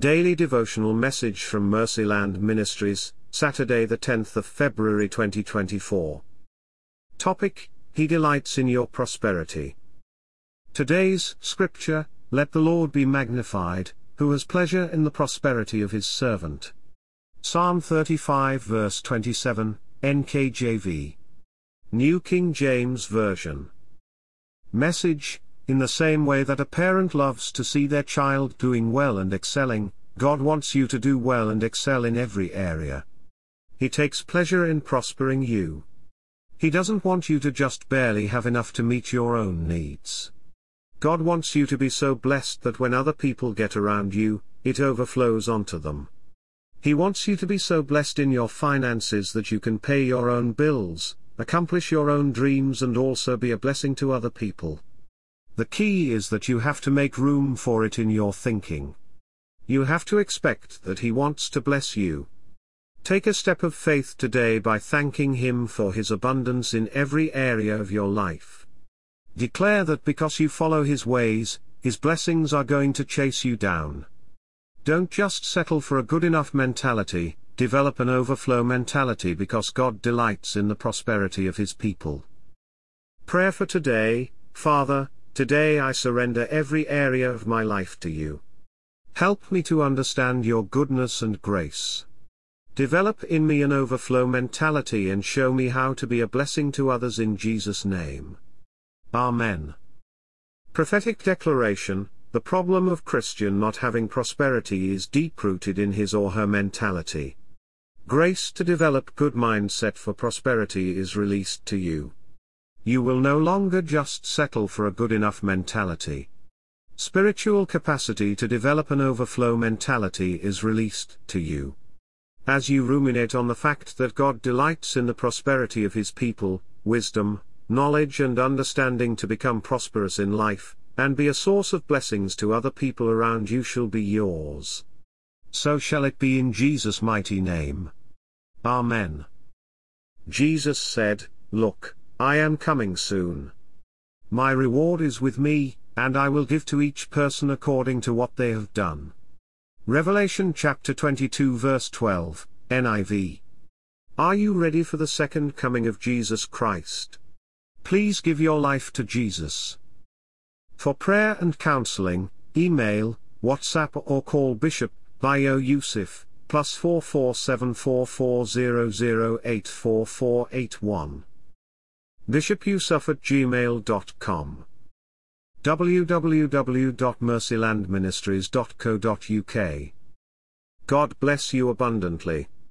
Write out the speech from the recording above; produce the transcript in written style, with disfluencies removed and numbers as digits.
Daily devotional message from Mercyland Ministries, Saturday the 10th of February 2024. Topic: He delights in your prosperity. Today's scripture: Let the Lord be magnified, who has pleasure in the prosperity of his servant. Psalm 35 verse 27, NKJV. New King James Version. Message: In the same way that a parent loves to see their child doing well and excelling, God wants you to do well and excel in every area. He takes pleasure in prospering you. He doesn't want you to just barely have enough to meet your own needs. God wants you to be so blessed that when other people get around you, it overflows onto them. He wants you to be so blessed in your finances that you can pay your own bills, accomplish your own dreams, and also be a blessing to other people. The key is that you have to make room for it in your thinking. You have to expect that He wants to bless you. Take a step of faith today by thanking Him for His abundance in every area of your life. Declare that because you follow His ways, His blessings are going to chase you down. Don't just settle for a good enough mentality, develop an overflow mentality, because God delights in the prosperity of His people. Prayer for today: Father, today I surrender every area of my life to you. Help me to understand your goodness and grace. Develop in me an overflow mentality and show me how to be a blessing to others in Jesus' name. Amen. Prophetic declaration: The problem of Christian not having prosperity is deep-rooted in his or her mentality. Grace to develop good mindset for prosperity is released to you. You will no longer just settle for a good enough mentality. Spiritual capacity to develop an overflow mentality is released to you. As you ruminate on the fact that God delights in the prosperity of His people, wisdom, knowledge and understanding to become prosperous in life, and be a source of blessings to other people around you shall be yours. So shall it be in Jesus' mighty name. Amen. Jesus said, "Look, I am coming soon. My reward is with me, and I will give to each person according to what they have done." Revelation chapter 22 verse 12, NIV. Are you ready for the second coming of Jesus Christ? Please give your life to Jesus. For prayer and counseling, email, WhatsApp or call Bishop Bayo Yusuf, +44 7440084481. bishopyusuf@gmail.com. www.mercylandministries.co.uk. God bless you abundantly.